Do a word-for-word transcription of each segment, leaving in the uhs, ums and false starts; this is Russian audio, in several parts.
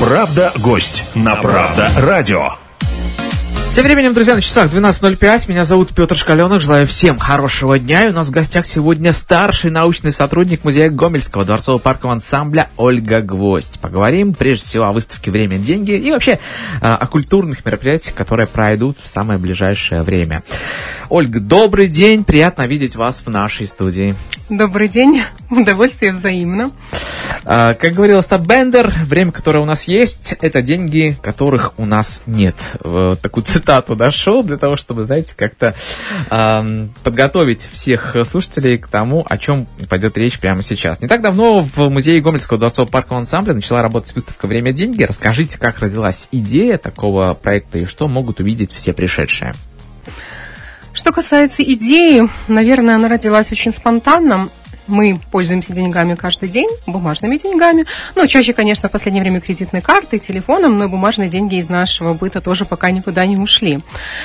Правда, гость на Правда радио. Тем временем, друзья, на часах двенадцать ноль пять. Меня зовут Петр Шкаленок. Желаю всем хорошего дня. И у нас в гостях сегодня старший научный сотрудник музея Гомельского дворцово-паркового ансамбля Ольга Гвоздь. Поговорим прежде всего о выставке «Время, деньги» и вообще о культурных мероприятиях, которые пройдут в самое ближайшее время. Ольга, добрый день. Приятно видеть вас в нашей студии. Добрый день. Удовольствие взаимно. Как говорил Остап Бендер, время, которое у нас есть, это деньги, которых у нас нет. Такую цитату нашел для того, чтобы, знаете, как-то э, подготовить всех слушателей к тому, о чем пойдет речь прямо сейчас. Не так давно в музее Гомельского дворцово-паркового ансамбля начала работать выставка «Время, деньги». Расскажите, как родилась идея такого проекта и что могут увидеть все пришедшие. Что касается идеи, наверное, она родилась очень спонтанно. Мы пользуемся деньгами каждый день, бумажными деньгами. Ну, чаще, конечно, в последнее время кредитной картой, телефоном, но бумажные деньги из нашего быта тоже пока никуда не ушли.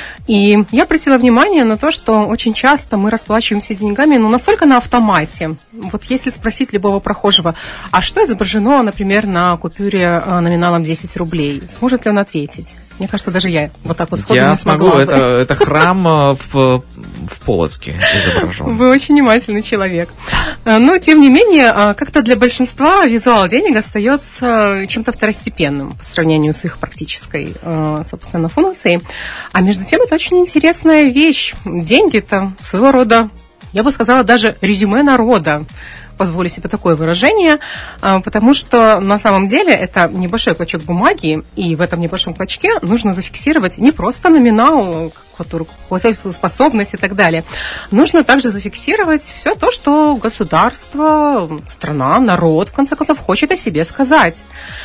И я обратила внимание на то, что очень часто мы расплачиваемся деньгами, ну, настолько на автомате. Вот если спросить любого прохожего, а что изображено, например, на купюре номиналом десять рублей, сможет ли он ответить? Мне кажется, даже я вот так вот сходу я не смогла. Я смогу, это, это храм в, в Полоцке изображен. Вы очень внимательный человек. Но, тем не менее, как-то для большинства визуал денег остается чем-то второстепенным по сравнению с их практической, собственно, функцией. А между тем, это очень интересная вещь. Деньги-то своего рода, я бы сказала, даже резюме народа. Позволю себе такое выражение, потому что на самом деле это небольшой клочок бумаги, и в этом небольшом клочке нужно зафиксировать не просто номинал, плательскую способность и так далее. Нужно также зафиксировать все то, что государство, страна, народ, в конце концов, хочет о себе сказать.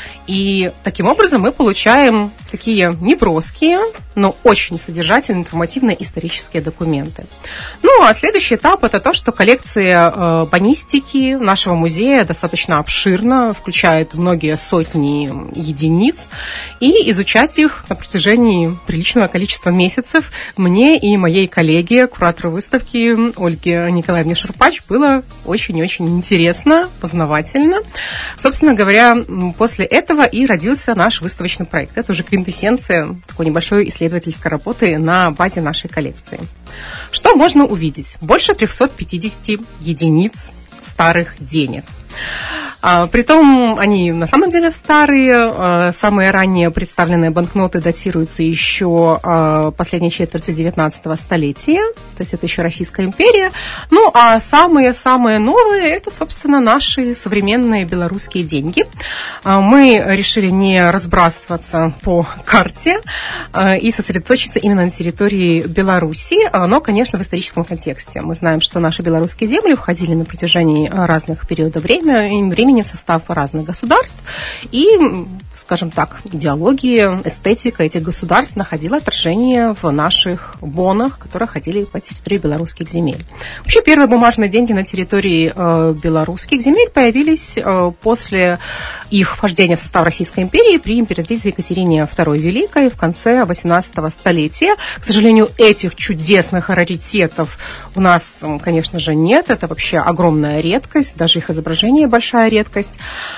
И таким образом мы получаем такие неброские, но очень содержательные, информативные исторические документы. Ну, а следующий этап – это то, что коллекция э, бонистики нашего музея достаточно обширна, включает многие сотни единиц, и изучать их на протяжении приличного количества месяцев мне и моей коллеге, куратору выставки Ольге Николаевне Шурпач, было очень-очень интересно, познавательно. Собственно говоря, после этого и родился наш выставочный проект. Это уже квинтэссенция такой небольшой исследовательской работы на базе нашей коллекции. Что можно увидеть? Больше триста пятьдесят единиц старых денег. А, притом они на самом деле старые. А, самые ранние представленные банкноты датируются еще а, последней четвертью девятнадцатого столетия, то есть это еще Российская империя. Ну, а самые-самые новые – это, собственно, наши современные белорусские деньги. А, мы решили не разбрасываться по карте а, и сосредоточиться именно на территории Беларуси, а, но, конечно, в историческом контексте. Мы знаем, что наши белорусские земли входили на протяжении разных периодов времени, времени в состав разных государств, и, скажем так, идеология, эстетика этих государств находила отражение в наших бонах, которые ходили по территории белорусских земель. Вообще, первые бумажные деньги на территории э, белорусских земель появились э, после их вхождения в состав Российской империи при императрице Екатерине второй Великой в конце восемнадцатого столетия. К сожалению, этих чудесных раритетов у нас, конечно же, нет. Это вообще огромная редкость, даже их изображение большая редкость.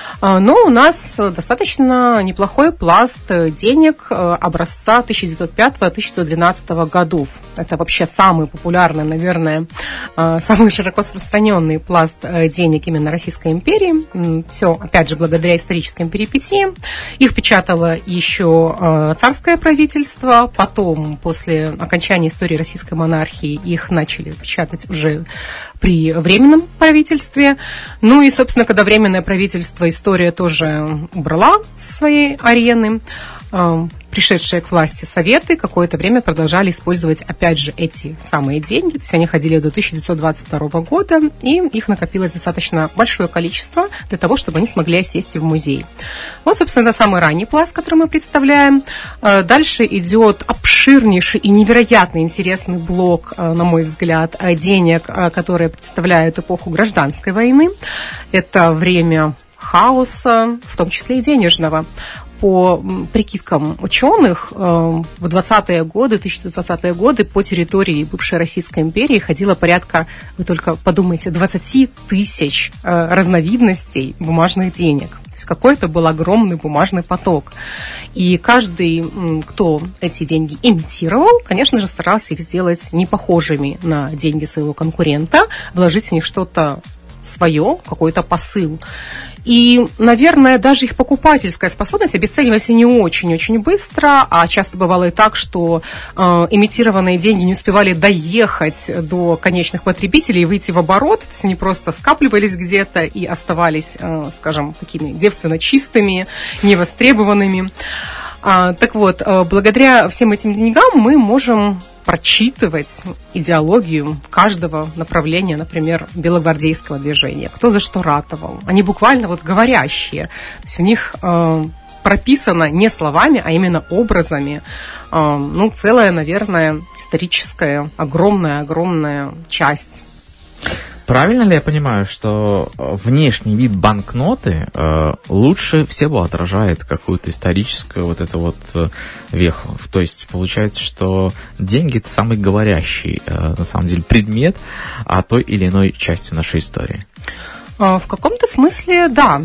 Но у нас достаточно неплохой пласт денег образца тысяча девятьсот пятого — тысяча девятьсот двенадцатого годов. Это вообще самый популярный, наверное, самый широко распространенный пласт денег именно Российской империи. Все, опять же, благодаря историческим перипетиям. Их печатало еще царское правительство. Потом, после окончания истории российской монархии, их начали печатать уже при временном правительстве. Ну и, собственно, когда временное правительство история тоже убрала со своей арены, пришедшие к власти советы какое-то время продолжали использовать, опять же, эти самые деньги. То есть они ходили до тысяча девятьсот двадцать второго года, и их накопилось достаточно большое количество для того, чтобы они смогли осесть в музей. Вот, собственно, это самый ранний пласт, который мы представляем. Дальше идет обширнейший и невероятно интересный блок, на мой взгляд, денег, которые представляют эпоху гражданской войны. Это время хаоса, в том числе и денежного. По прикидкам ученых, в двадцатые годы, тысяча девятьсот двадцатые годы по территории бывшей Российской империи ходило порядка, вы только подумайте, двадцать тысяч разновидностей бумажных денег. есть какой-то был огромный бумажный поток. И каждый, кто эти деньги имитировал, конечно же, старался их сделать не похожими на деньги своего конкурента, вложить в них что-то свое, какой-то посыл. И, наверное, даже их покупательская способность обесценивалась не очень-очень быстро, а часто бывало и так, что э, имитированные деньги не успевали доехать до конечных потребителей и выйти в оборот, то есть они просто скапливались где-то и оставались, э, скажем, такими девственно чистыми, невостребованными. А, так вот, э, благодаря всем этим деньгам мы можем прочитывать идеологию каждого направления, например, белогвардейского движения, кто за что ратовал. Они буквально вот говорящие. То есть у них э, прописано не словами, а именно образами. Э, ну, целая, наверное, историческая, огромная-огромная часть. Правильно ли я понимаю, что внешний вид банкноты э, лучше всего отражает какую-то историческую вот эту вот э, веху? То есть получается, что деньги — это самый говорящий, э, на самом деле, предмет о той или иной части нашей истории. В каком-то смысле, да.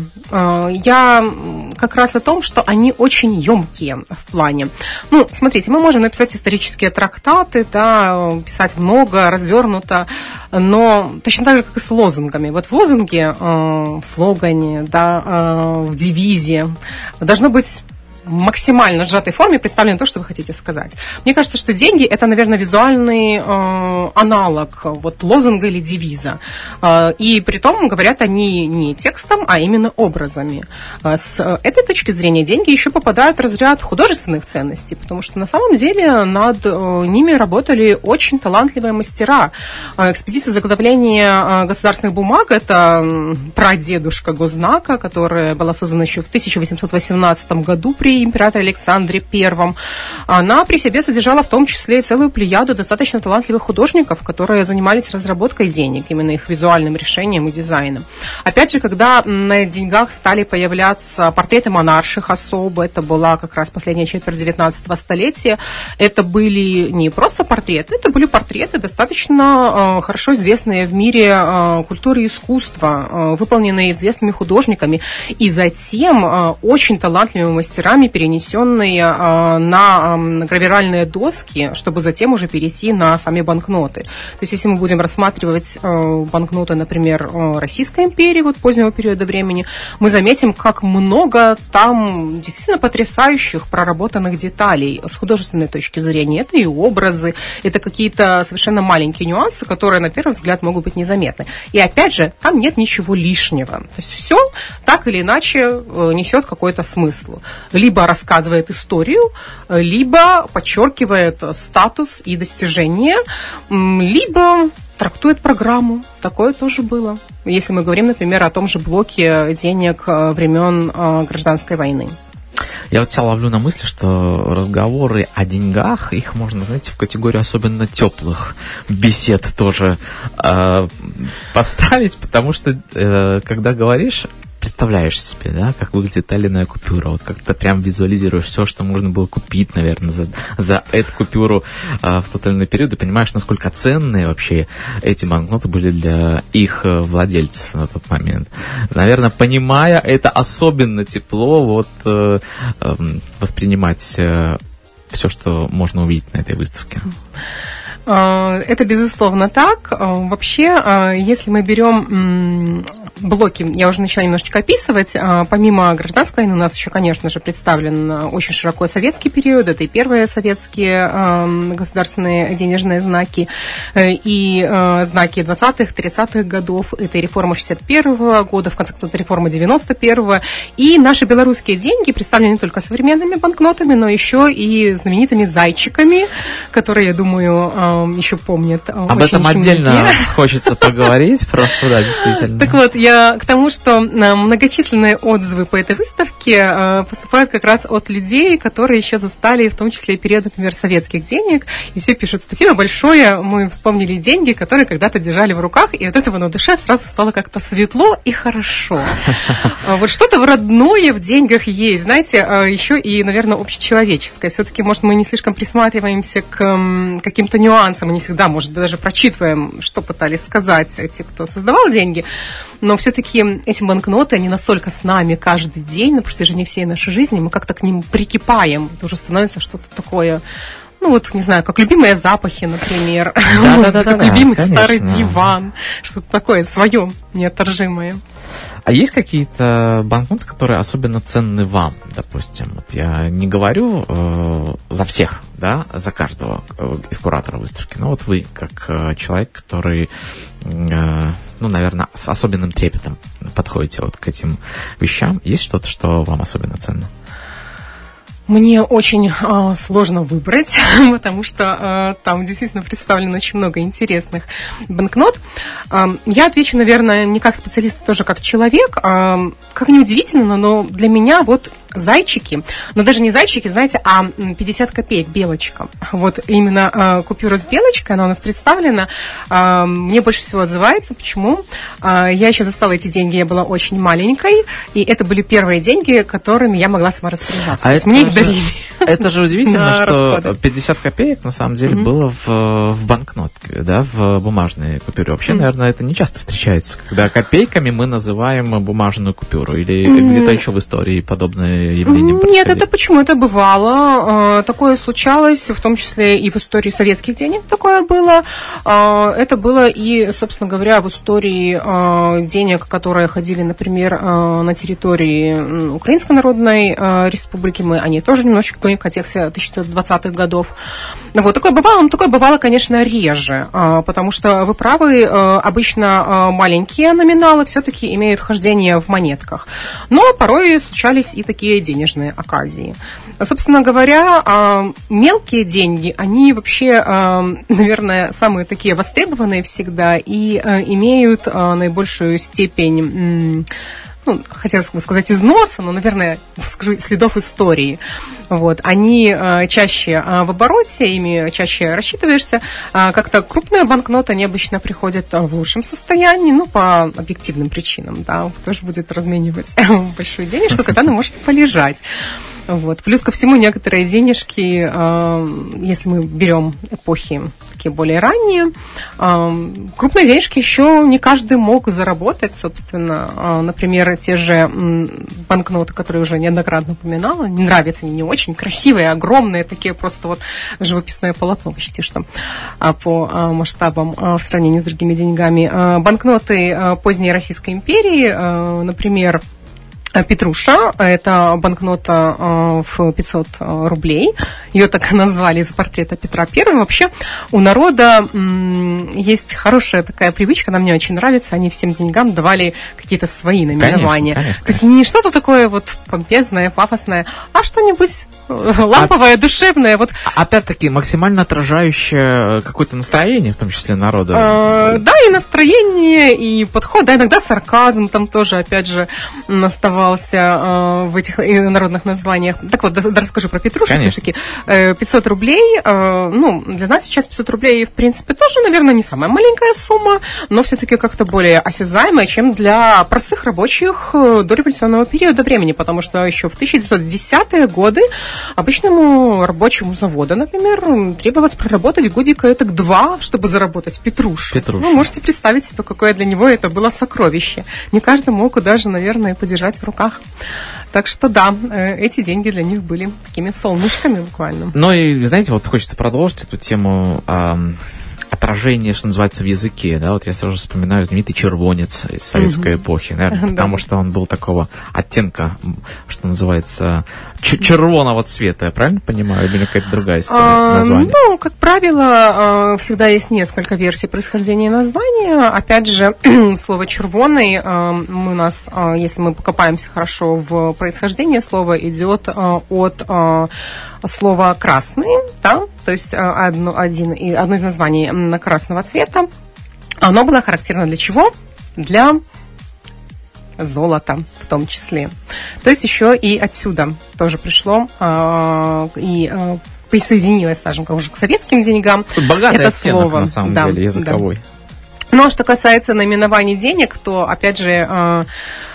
Я как раз о том, что они очень емкие в плане. Ну, смотрите, мы можем написать исторические трактаты, да, писать много, развернуто, но точно так же, как и с лозунгами. Вот в лозунге, в слогане, да, в девизе должно быть в максимально сжатой форме представлено то, что вы хотите сказать. Мне кажется, что деньги — это, наверное, визуальный э, аналог вот, лозунга или девиза. Э, и при том говорят они не текстом, а именно образами. Э, с этой точки зрения деньги еще попадают в разряд художественных ценностей, потому что на самом деле над э, ними работали очень талантливые мастера. Э, экспедиция заготовления э, государственных бумаг — это прадедушка Госзнака, которая была создана еще в тысяча восемьсот восемнадцатом году при императоре Александре Первом. Она при себе содержала в том числе и целую плеяду достаточно талантливых художников, которые занимались разработкой денег, именно их визуальным решением и дизайном. Опять же, когда на деньгах стали появляться портреты монарших особ, это была как раз последняя четверть девятнадцатого столетия, это были не просто портреты, это были портреты достаточно э, хорошо известные в мире э, культуры и искусства, э, выполненные известными художниками, и затем э, очень талантливыми мастерами, перенесенные э, на э, гравировальные доски, чтобы затем уже перейти на сами банкноты. То есть, если мы будем рассматривать э, банкноты, например, э, Российской империи, вот позднего периода времени, мы заметим, как много там действительно потрясающих проработанных деталей с художественной точки зрения. Это и образы, это какие-то совершенно маленькие нюансы, которые, на первый взгляд, могут быть незаметны. И опять же, там нет ничего лишнего. То есть, все так или иначе э, несет какой-то смысл. Либо рассказывает историю, либо подчеркивает статус и достижения, либо трактует программу. Такое тоже было. Если мы говорим, например, о том же блоке денег времен Гражданской войны. Я вот себя ловлю на мысли, что разговоры о деньгах, их можно, знаете, в категорию особенно теплых бесед тоже э, поставить, потому что, э, когда говоришь, представляешь себе, да, как выглядит та или иная купюра, вот как ты прям визуализируешь все, что можно было купить, наверное, за, за эту купюру а, в тот или иной период, и понимаешь, насколько ценные вообще эти банкноты были для их владельцев на тот момент. Наверное, понимая это, особенно тепло вот э, э, воспринимать э, все, что можно увидеть на этой выставке. Это, безусловно, так. Вообще, если мы берем блоки, я уже начала немножечко описывать, помимо гражданской войны у нас еще, конечно же, представлен очень широко советский период, это и первые советские государственные денежные знаки, и знаки двадцатых, тридцатых годов, это и реформа шестьдесят первого года, в конце концов, реформа девяносто первого, и наши белорусские деньги представлены не только современными банкнотами, но еще и знаменитыми зайчиками, которые, я думаю, еще помнят. Об этом отдельно многие. Хочется поговорить, просто, да, действительно. Так вот, я к тому, что многочисленные отзывы по этой выставке поступают как раз от людей, которые еще застали, в том числе и период, например, советских денег, и все пишут: спасибо большое, мы вспомнили деньги, которые когда-то держали в руках, и от этого на душе сразу стало как-то светло и хорошо. Вот что-то родное в деньгах есть, знаете, еще и, наверное, общечеловеческое. Все-таки, может, мы не слишком присматриваемся к каким-то нюансам, мы не всегда, может быть, даже прочитываем, что пытались сказать те, кто создавал деньги. но все-таки эти банкноты, они настолько с нами каждый день на протяжении всей нашей жизни, мы как-то к ним прикипаем, это уже становится что-то такое... Ну, вот, не знаю, как любимые запахи, например. Да, Может, да, да, как да, любимый конечно. старый диван. Что-то такое свое, неотторжимое. А есть какие-то банкноты, которые особенно ценны вам, допустим? Вот я не говорю э, за всех, да, за каждого э, из куратора выставки, но вот вы, как э, человек, который, э, ну, наверное, с особенным трепетом подходите вот к этим вещам, есть что-то, что вам особенно ценно? Мне очень э, сложно выбрать, потому что э, там действительно представлено очень много интересных банкнот. Э, я отвечу, наверное, не как специалист, а тоже как человек. Э, как ни удивительно, но для меня вот зайчики, но даже не зайчики, знаете, а пятьдесят копеек, белочка. Вот именно э, купюра с белочкой, она у нас представлена. Э, мне больше всего отзывается. Почему? Э, я еще застала эти деньги, я была очень маленькой, и это были первые деньги, которыми я могла сама распоряжаться. А То есть мне их дарили. Это же удивительно, что расходы. пятьдесят копеек на самом деле Mm-hmm. было в, в банкнотке, да, в бумажной купюре. Вообще, mm-hmm. наверное, это не часто встречается, когда копейками мы называем бумажную купюру. Или mm-hmm. где-то еще в истории подобное явление происходило? Нет, это почему? Это бывало. Такое случалось, в том числе и в истории советских денег такое было. Это было и, собственно говоря, в истории денег, которые ходили, например, на территории Украинской Народной Республики. Мы о ней тоже немножечко в контексте тысяча девятьсот двадцатых годов. Вот, такое бывало, но такое бывало, конечно, реже, потому что, вы правы, обычно маленькие номиналы все-таки имеют хождение в монетках, но порой случались и такие денежные оказии. Собственно говоря, мелкие деньги, они вообще, наверное, самые такие востребованные всегда и имеют наибольшую степень... ну, хотелось бы сказать износа, но, наверное, скажу, следов истории. Вот. Они э, чаще э, в обороте, ими чаще рассчитываешься. Э, как-то крупные банкноты, они обычно приходят в лучшем состоянии, ну, по объективным причинам, да, кто же будет разменивать большую денежку, когда она может полежать. Вот. Плюс ко всему, некоторые денежки, э, если мы берем эпохи такие более ранние, э, крупные денежки еще не каждый мог заработать, собственно. Э, например, те же м, банкноты, которые уже неоднократно упоминала, не нравятся они, не очень красивые, огромные, такие просто вот живописное полотно почти что э, по э, масштабам э, в сравнении с другими деньгами. Э, банкноты э, поздней Российской империи, э, например, Петруша, это банкнота э, в пятьсот рублей. Ее так и назвали из-за портрета Петра Первого. Вообще у народа м, есть хорошая такая привычка, она мне очень нравится. Они всем деньгам давали какие-то свои наименования. Конечно, конечно. То есть не что-то такое вот помпезное, пафосное, а что-нибудь ламповое, а, душевное. Вот. Опять-таки, максимально отражающее какое-то настроение, в том числе народа. Э, да, и настроение, и подход, да, иногда сарказм там тоже, опять же, оставался в этих народных названиях. Так вот, да, расскажу про Петрушу все-таки. пятьсот рублей, ну, для нас сейчас пятьсот рублей, в принципе, тоже, наверное, не самая маленькая сумма, но все-таки как-то более осязаемая, чем для простых рабочих дореволюционного периода времени, потому что еще в тысяча девятьсот десятые годы обычному рабочему заводу, например, требовалось проработать годика этак два, чтобы заработать Петрушу. Петрушу. Ну, можете представить себе, какое для него это было сокровище. Не каждый мог даже, наверное, подержать в руках. Так что да, эти деньги для них были такими солнышками буквально. Ну и, знаете, вот хочется продолжить эту тему э, отражения, что называется, в языке. Да? Вот я сразу вспоминаю знаменитый червонец из советской mm-hmm. эпохи, наверное, потому что он был такого оттенка, что называется, ч- червоного цвета. Я правильно понимаю? Или какая-то другая история, а, название? Ну, как правило, всегда есть несколько версий происхождения названия. Опять же, слово «червоный» мы у нас, если мы покопаемся хорошо в происхождении, слово идет от слова «красный», да? То есть одно, один, одно из названий красного цвета. Оно было характерно для чего? Для золота в том числе. То есть еще и отсюда тоже пришло э, и э, присоединилось, скажем, уже к советским деньгам. Богатый это оттенок, слово, на самом да, деле, языковой. Да. Ну, а что касается наименований денег, то, опять же, э,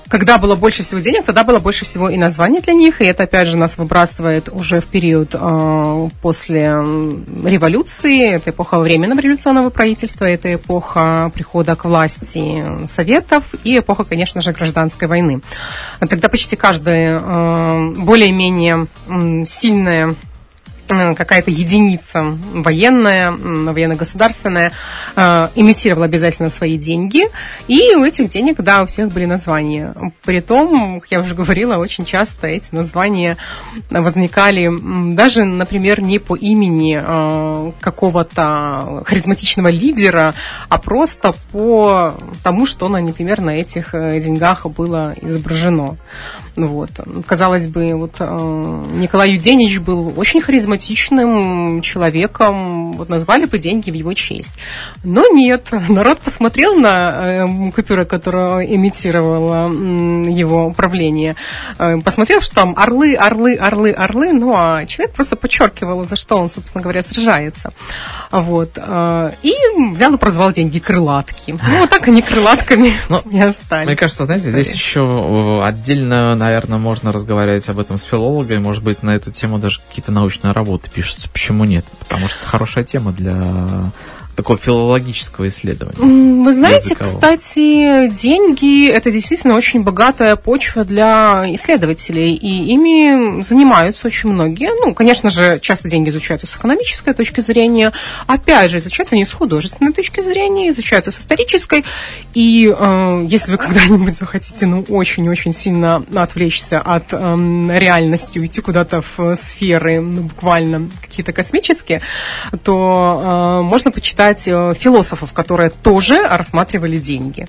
когда было больше всего денег, тогда было больше всего и названий для них, и это, опять же, нас выбрасывает уже в период э, после революции, это эпоха временного революционного правительства, это эпоха прихода к власти советов и эпоха, конечно же, гражданской войны. Тогда почти каждая э, более-менее э, сильная какая-то единица военная, военно-государственная, э, имитировала обязательно свои деньги, и у этих денег, да, у всех были названия. Притом, как я уже говорила, очень часто эти названия возникали даже, например, не по имени э, какого-то харизматичного лидера, а просто по тому, что, например, на этих деньгах было изображено. Вот. Казалось бы, вот э, Николай Юденич был очень харизматичным человеком, вот назвали бы деньги в его честь. Но нет, народ посмотрел на э, купюры, которую имитировало э, его правление, э, посмотрел, что там орлы, орлы, орлы, орлы, ну а человек просто подчеркивал, за что он, собственно говоря, сражается. Вот. Э, и взял и прозвал деньги крылатки. Ну, вот так они крылатками и остались. Мне кажется, знаете, здесь еще отдельно, наверное, можно разговаривать об этом с филологами, может быть, на эту тему даже какие-то научные работы пишутся. Почему нет? Потому что это хорошая тема для такого филологического исследования. Вы знаете, языкового. Кстати, деньги – это действительно очень богатая почва для исследователей, и ими занимаются очень многие. Ну, конечно же, часто деньги изучаются с экономической точки зрения, опять же, изучаются не с художественной точки зрения, изучаются с исторической, и э, если вы когда-нибудь захотите, ну, очень-очень сильно отвлечься от э, реальности, уйти куда-то в сферы, ну, буквально какие-то космические, то э, можно почитать философов, которые тоже рассматривали деньги.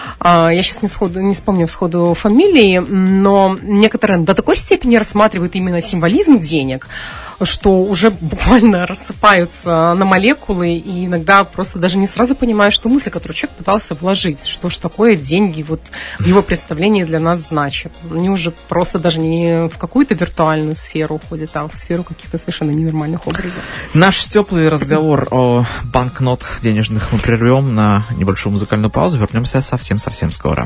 Я сейчас не, сходу, не вспомню сходу фамилии, но некоторые до такой степени рассматривают именно символизм денег, что уже буквально рассыпаются на молекулы, и иногда просто даже не сразу понимаешь, что мысль, которую человек пытался вложить, что ж такое деньги вот в его представлении для нас значат. Они уже просто даже не в какую-то виртуальную сферу уходят, а в сферу каких-то совершенно ненормальных образов. Наш теплый разговор о банкнотах денежных мы прервем на небольшую музыкальную паузу. Вернемся совсем-совсем скоро.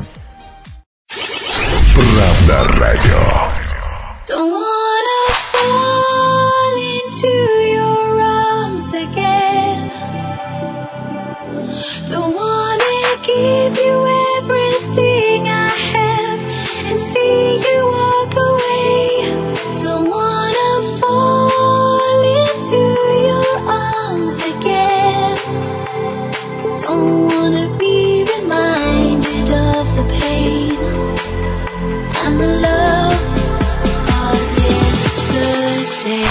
Правда радио. To your arms again. Don't wanna give you everything I have and see you walk away. Don't wanna fall into your arms again. Don't wanna be reminded of the pain and the love of yesterday.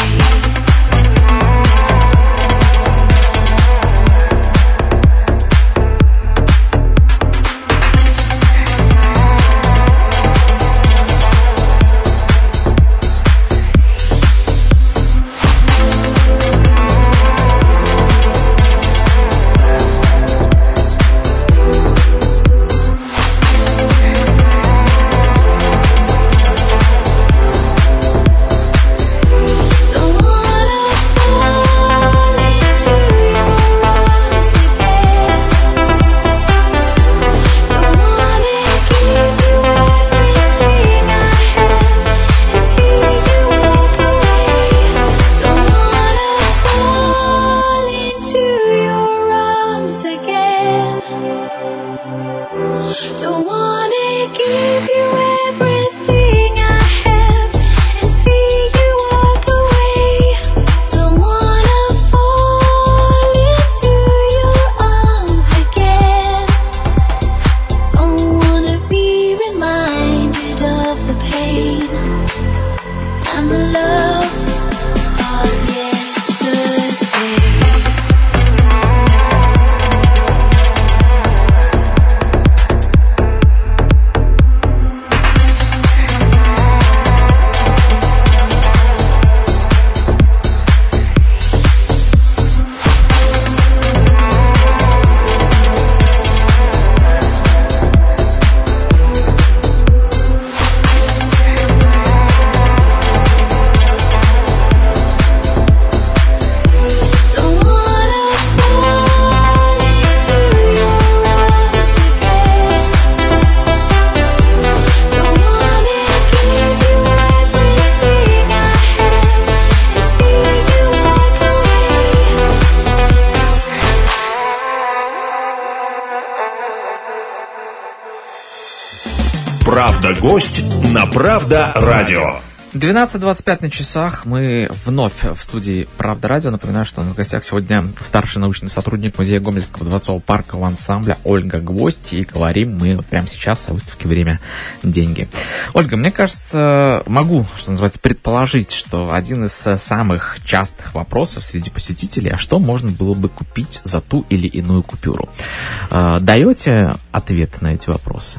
Правда-гость на Правда-радио. двенадцать двадцать пять на часах. Мы вновь в студии Правда Радио. Напоминаю, что у нас в гостях сегодня старший научный сотрудник Музея Гомельского дворцового паркового ансамбля Ольга Гвоздь. И говорим мы прямо сейчас о выставке «Время. Деньги». Ольга, мне кажется, могу, что называется, предположить, что один из самых частых вопросов среди посетителей: а что можно было бы купить за ту или иную купюру? Даете ответ на эти вопросы?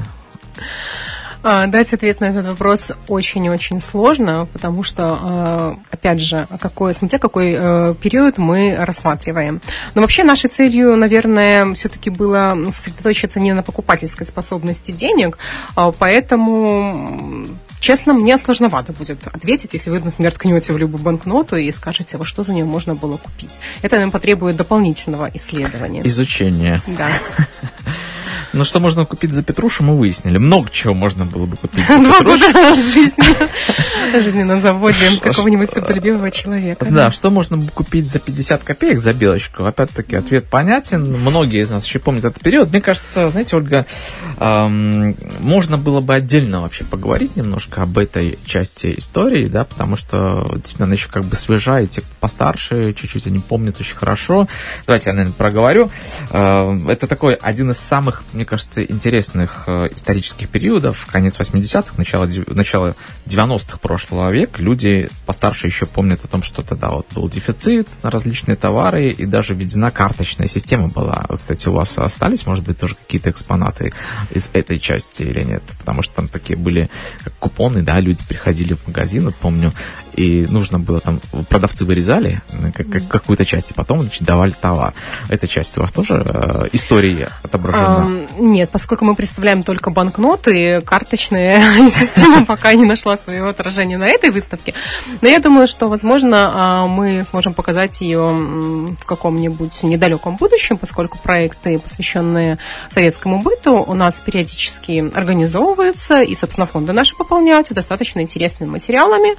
Дать ответ на этот вопрос очень-очень сложно, потому что, опять же, какой, смотря какой период мы рассматриваем. Но вообще нашей целью, наверное, все-таки было сосредоточиться не на покупательской способности денег, поэтому... Честно, мне сложновато будет ответить, если вы, например, ткнете в любую банкноту и скажете, во что за нее можно было купить. Это нам потребует дополнительного исследования. Изучения. Да. Ну, что можно купить за Петрушу, мы выяснили. Много чего можно было бы купить за Два Петрушу. года жизни. Жизни на заводе какого-нибудь трудолюбивого человека. Да, что можно купить за пятьдесят копеек за белочку? Опять-таки, ответ понятен. Многие из нас еще помнят этот период. Мне кажется, знаете, Ольга, эм, можно было бы отдельно вообще поговорить немножко об этой части истории, да, потому что действительно она еще как бы свежа, и те, кто постарше, чуть-чуть они помнят очень хорошо. Давайте я, наверное, проговорю. Э, это такой один из самых, мне кажется, интересных э, исторических периодов. Конец восьмидесятых, начало, начало девяностых прошлого века. Люди постарше еще помнят о том, что тогда вот был дефицит на различные товары, и даже введена карточная система была. Кстати, у вас остались, может быть, тоже какие-то экспонаты из этой части или нет? Потому что там такие были как купоны, да, люди приходили в магазин, вот помню, и нужно было там, продавцы вырезали как, как, какую-то часть, и потом, значит, давали товар. Эта часть у вас тоже э, истории отображена? А, нет, поскольку мы представляем только банкноты, карточная система пока не нашла своего отражения на этой выставке. Но я думаю, что, возможно, мы сможем показать ее в каком-нибудь недалеком будущем, поскольку проекты, посвященные советскому быту, у нас периодически организовываются, и, собственно, фонды наши пополняются достаточно интересными материалами,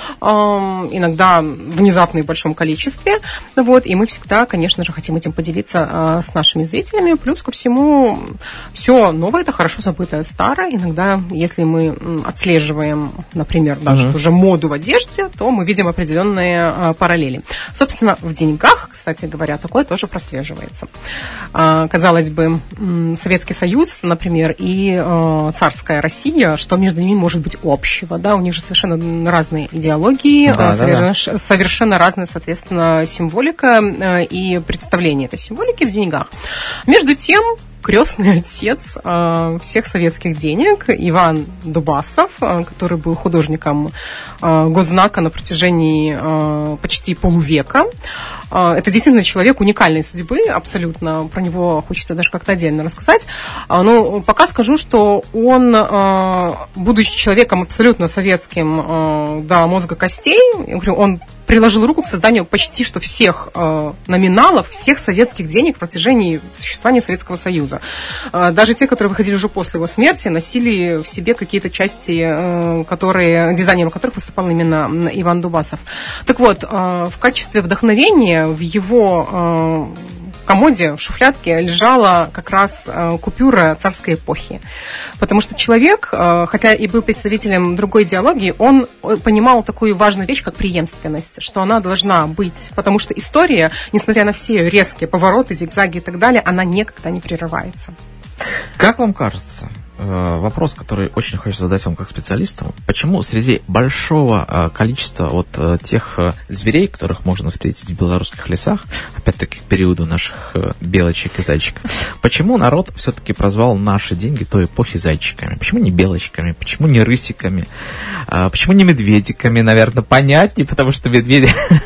иногда внезапно и в большом количестве. Вот, и мы всегда, конечно же, хотим этим поделиться с нашими зрителями. Плюс ко всему, все новое — это хорошо забытое старое. Иногда, если мы отслеживаем, например, даже uh-huh. уже моду в одежде, то мы видим определенные параллели. Собственно, в деньгах, кстати говоря, такое тоже прослеживается. Казалось бы, Советский Союз, например, и царская Россия, что между ними может быть общего? Да? У них же совершенно разные идеологии, да, совершенно, да, да. совершенно разная, соответственно, символика и представление этой символики в деньгах. Между тем, крестный отец э, всех советских денег Иван Дубасов, э, который был художником э, госзнака на протяжении э, почти полувека. Э, это действительно человек уникальной судьбы, абсолютно. Про него хочется даже как-то отдельно рассказать. Э, но пока скажу, что он, э, будучи человеком абсолютно советским э, до мозга костей, он приложил руку к созданию почти что всех э, номиналов, всех советских денег в протяжении существования Советского Союза. Э, даже те, которые выходили уже после его смерти, носили в себе какие-то части, э, которые, дизайнером которых выступал именно Иван Дубасов. Так вот, э, в качестве вдохновения в его э, комоде, в шуфлядке лежала как раз э, купюра царской эпохи. Потому что человек, э, хотя и был представителем другой идеологии, он понимал такую важную вещь, как преемственность, что она должна быть, потому что история, несмотря на все резкие повороты, зигзаги и так далее, она никогда не прерывается. Как вам кажется, вопрос, который очень хочется задать вам как специалисту, почему среди большого количества вот тех зверей, которых можно встретить в белорусских лесах, опять-таки к периоду наших белочек и зайчиков, почему народ все-таки прозвал наши деньги той эпохи зайчиками? Почему не белочками? Почему не рысиками? Почему не медведиками? Наверное, понятнее, потому что медведи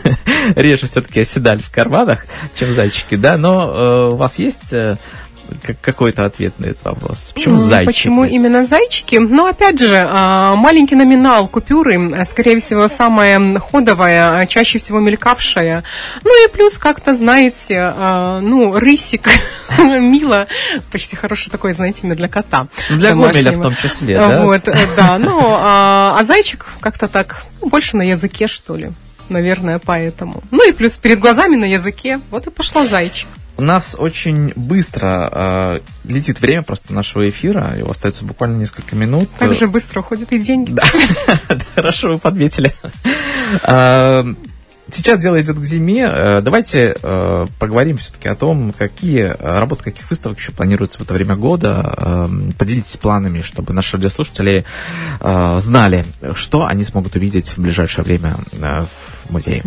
реже все-таки оседали в карманах, чем зайчики, да? Но у вас есть какой-то ответ на этот вопрос? Почему зайчики? Почему именно зайчики? Ну, опять же, маленький номинал купюры, скорее всего, самая ходовая, чаще всего мелькавшая. Ну и плюс, как-то, знаете, ну, рысик, мило, почти хорошее такое, знаете, имя для кота. Для Гомеля в том числе, да? Вот, да. Ну, а зайчик как-то так, больше на языке, что ли. Наверное, поэтому. Ну и плюс перед глазами на языке. Вот и пошло зайчик. У нас очень быстро э, летит время просто нашего эфира. Его остается буквально несколько минут. Так же быстро уходят и деньги. Да, хорошо вы подметили. Сейчас дело идет к зиме. Давайте э, поговорим все-таки о том, какие работы, каких выставок еще планируются в это время года. Э, поделитесь планами, чтобы наши радиослушатели э, знали, что они смогут увидеть в ближайшее время э, в музее.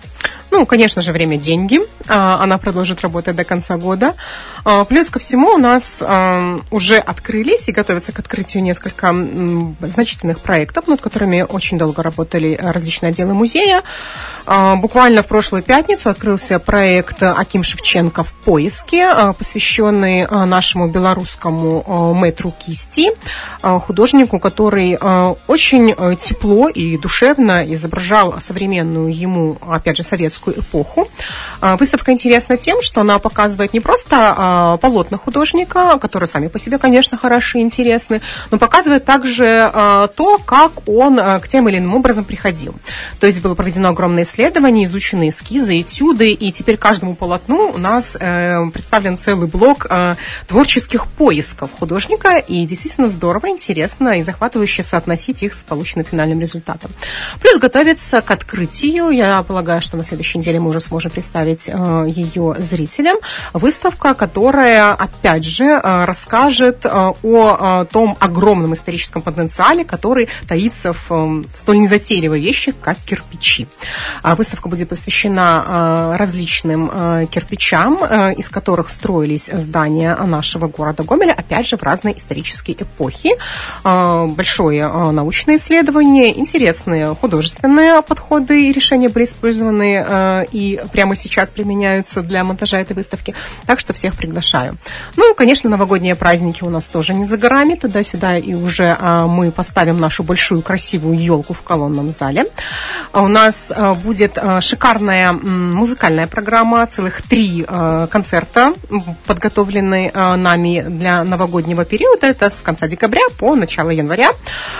Ну, конечно же, время – деньги. Она продолжит работать до конца года. Плюс ко всему у нас уже открылись и готовятся к открытию несколько значительных проектов, над которыми очень долго работали различные отделы музея. Буквально в прошлую пятницу открылся проект Аким Шевченко «В поиске», посвященный нашему белорусскому мэтру кисти, художнику, который очень тепло и душевно изображал современную ему, опять же, советскую эпоху. Выставка интересна тем, что она показывает не просто полотна художника, которые сами по себе, конечно, хороши и интересны, но показывает также то, как он к тем или иным образом приходил. То есть было проведено огромное исследование, изучены эскизы, этюды, и теперь каждому полотну у нас представлен целый блок творческих поисков художника, и действительно здорово, интересно и захватывающе соотносить их с полученным финальным результатом. Плюс готовится к открытию, я полагаю, что на следующей неделе мы уже сможем представить э, ее зрителям. Выставка, которая, опять же, э, расскажет э, о э, том огромном историческом потенциале, который таится в, э, в столь незатейливой вещи, как кирпичи. А выставка будет посвящена э, различным э, кирпичам, э, из которых строились здания нашего города Гомеля, опять же, в разные исторические эпохи. Э, большое э, научное исследование, интересные художественные подходы и решения были использованы э, и прямо сейчас применяются для монтажа этой выставки. Так что всех приглашаю. Ну, конечно, новогодние праздники у нас тоже не за горами. Туда-сюда и уже а, мы поставим нашу большую красивую елку в колонном зале. А у нас а, будет а, шикарная м, музыкальная программа. Целых три а, концерта подготовлены а, нами для новогоднего периода. Это с конца декабря по начало января.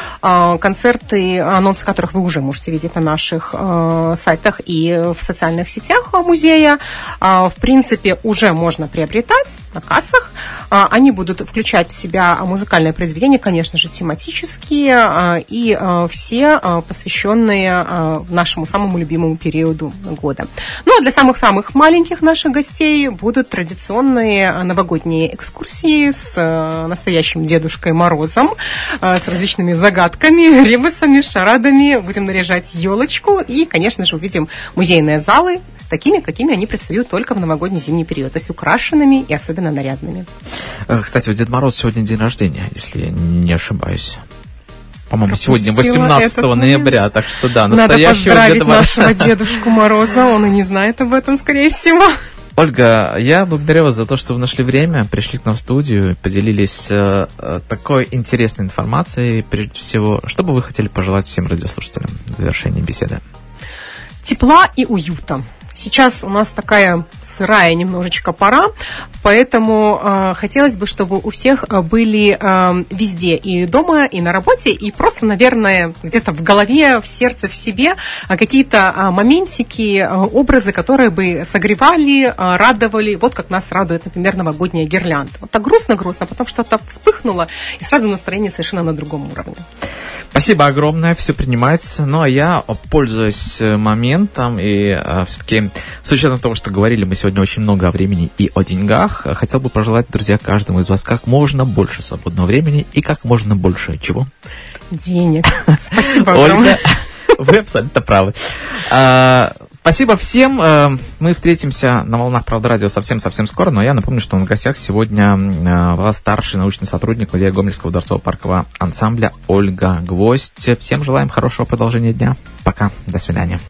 А, концерты, анонсы которых вы уже можете видеть на наших а, сайтах и в социальных сетях музея. В принципе, уже можно приобретать на кассах. Они будут включать в себя музыкальные произведения, конечно же, тематические, и все посвященные нашему самому любимому периоду года. Ну, а для самых-самых маленьких наших гостей будут традиционные новогодние экскурсии с настоящим Дедушкой Морозом, с различными загадками, ребусами, шарадами. Будем наряжать елочку и, конечно же, увидим музейные залы, такими, какими они предстают только в новогодний зимний период, то есть украшенными и особенно нарядными. Кстати, у Деда Мороза сегодня день рождения, если я не ошибаюсь. По-моему, Пропустила сегодня восемнадцатого ноября, так что да, Надо настоящего поздравить Деда Мороза. нашего Дедушку Мороза, он и не знает об этом, скорее всего. Ольга, я благодарю вас за то, что вы нашли время, пришли к нам в студию, поделились э, такой интересной информацией. Прежде всего, что бы вы хотели пожелать всем радиослушателям в завершении беседы? Тепла и уюта. Сейчас у нас такая сырая немножечко пора, поэтому э, хотелось бы, чтобы у всех были э, везде, и дома, и на работе, и просто, наверное, где-то в голове, в сердце, в себе э, какие-то э, моментики, э, образы, которые бы согревали, э, радовали, вот как нас радует, например, новогодняя гирлянда. Вот так грустно-грустно, потом что-то вспыхнуло, и сразу настроение совершенно на другом уровне. Спасибо огромное, все принимается. Ну, а я, пользуясь моментом и э, все-таки с учетом того, что говорили мы сегодня очень много о времени и о деньгах, хотел бы пожелать, друзья, каждому из вас как можно больше свободного времени и как можно больше чего? Денег. Спасибо огромное. Ольга, вы абсолютно правы. Спасибо всем. Мы встретимся на волнах Правда Радио совсем-совсем скоро, но я напомню, что на гостях сегодня была старший научный сотрудник Музея Гомельского дворцово-паркового ансамбля Ольга Гвоздь. Всем желаем хорошего продолжения дня. Пока. До свидания.